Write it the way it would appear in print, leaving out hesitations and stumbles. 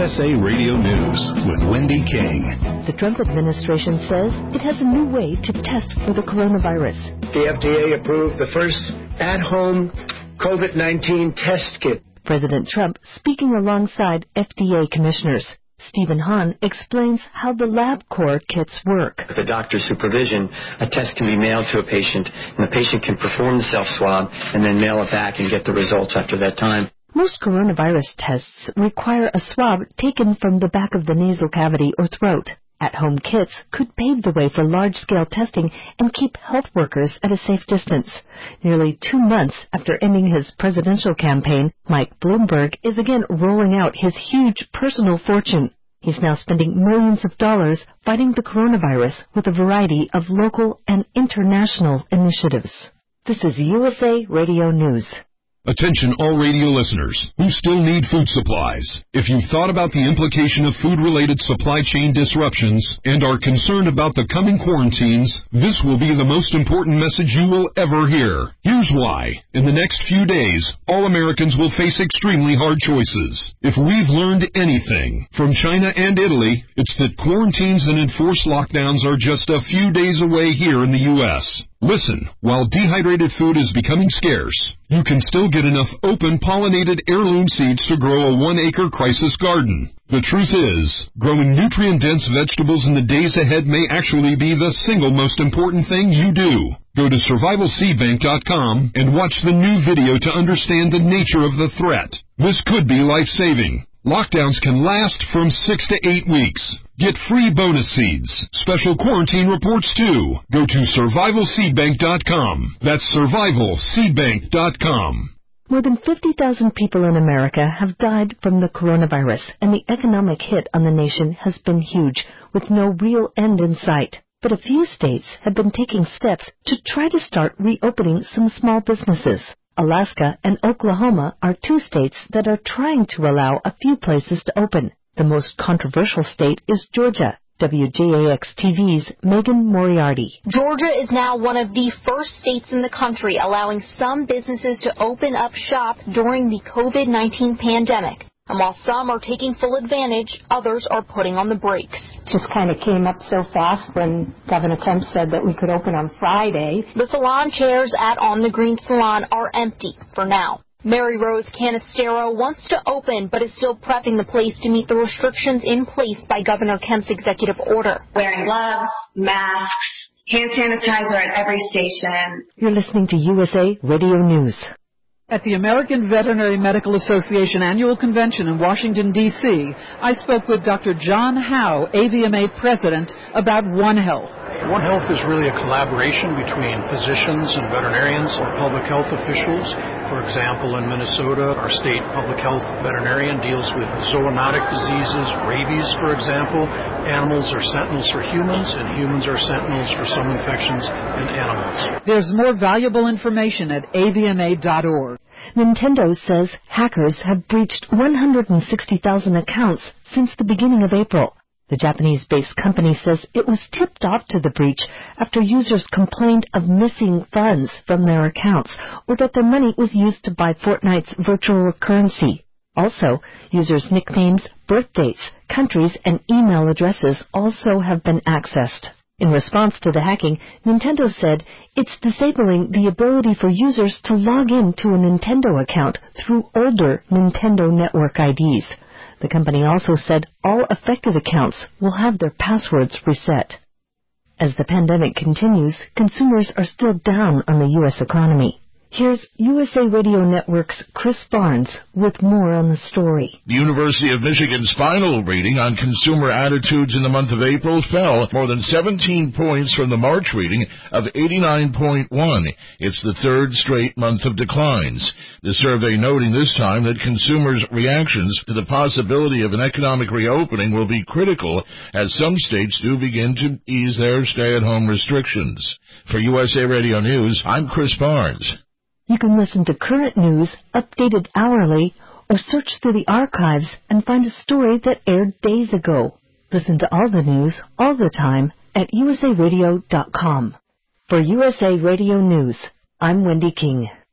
USA Radio News with Wendy King. The Trump administration says it has a new way to test for the coronavirus. The FDA approved the first at-home COVID-19 test kit. President Trump speaking alongside FDA commissioners. Stephen Hahn explains how the LabCorp kits work. With the doctor's supervision, a test can be mailed to a patient, and the patient can perform the self-swab and then mail it back and get the results after that time. Most coronavirus tests require a swab taken from the back of the nasal cavity or throat. At-home kits could pave the way for large-scale testing and keep health workers at a safe distance. Nearly 2 months after ending his presidential campaign, Mike Bloomberg is again rolling out his huge personal fortune. He's now spending millions of dollars fighting the coronavirus with a variety of local and international initiatives. This is USA Radio News. Attention all radio listeners who still need food supplies. If you've thought about the implication of food-related supply chain disruptions and are concerned about the coming quarantines, this will be the most important message you will ever hear. Here's why. In the next few days, all Americans will face extremely hard choices. If we've learned anything from China and Italy, it's that quarantines and enforced lockdowns are just a few days away here in the U.S. Listen, while dehydrated food is becoming scarce, you can still get enough open pollinated heirloom seeds to grow a 1-acre crisis garden. The truth is, growing nutrient-dense vegetables in the days ahead may actually be the single most important thing you do. Go to survivalseedbank.com and watch the new video to understand the nature of the threat. This could be life-saving. Lockdowns can last from 6 to 8 weeks. Get free bonus seeds. Special quarantine reports too. Go to survivalseedbank.com. That's survivalseedbank.com. More than 50,000 people in America have died from the coronavirus, and the economic hit on the nation has been huge, with no real end in sight. But a few states have been taking steps to try to start reopening some small businesses. Alaska and Oklahoma are 2 states that are trying to allow a few places to open. The most controversial state is Georgia. WJAX-TV's Megan Moriarty. Georgia is now one of the first states in the country allowing some businesses to open up shop during the COVID-19 pandemic. And while some are taking full advantage, others are putting on the brakes. Just kind of came up so fast when Governor Kemp said that we could open on Friday. The salon chairs at On the Green Salon are empty for now. Mary Rose Canistero wants to open, but is still prepping the place to meet the restrictions in place by Governor Kemp's executive order. Wearing gloves, masks, hand sanitizer at every station. You're listening to USA Radio News. At the American Veterinary Medical Association Annual Convention in Washington, D.C., I spoke with Dr. John Howe, AVMA President, about One Health. One Health is really a collaboration between physicians and veterinarians or public health officials. For example, in Minnesota, our state public health veterinarian deals with zoonotic diseases, rabies, for example. Animals are sentinels for humans, and humans are sentinels for some infections in animals. There's more valuable information at avma.org. Nintendo says hackers have breached 160,000 accounts since the beginning of April. The Japanese-based company says it was tipped off to the breach after users complained of missing funds from their accounts or that their money was used to buy Fortnite's virtual currency. Also, users' nicknames, birth dates, countries, and email addresses also have been accessed. In response to the hacking, Nintendo said it's disabling the ability for users to log in to a Nintendo account through older Nintendo Network IDs. The company also said all affected accounts will have their passwords reset. As the pandemic continues, consumers are still down on the U.S. economy. Here's USA Radio Network's Chris Barnes with more on the story. The University of Michigan's final reading on consumer attitudes in the month of April fell more than 17 points from the March reading of 89.1. It's the third straight month of declines. The survey noting this time that consumers' reactions to the possibility of an economic reopening will be critical as some states do begin to ease their stay-at-home restrictions. For USA Radio News, I'm Chris Barnes. You can listen to current news, updated hourly, or search through the archives and find a story that aired days ago. Listen to all the news, all the time, at usaradio.com. For USA Radio News, I'm Wendy King.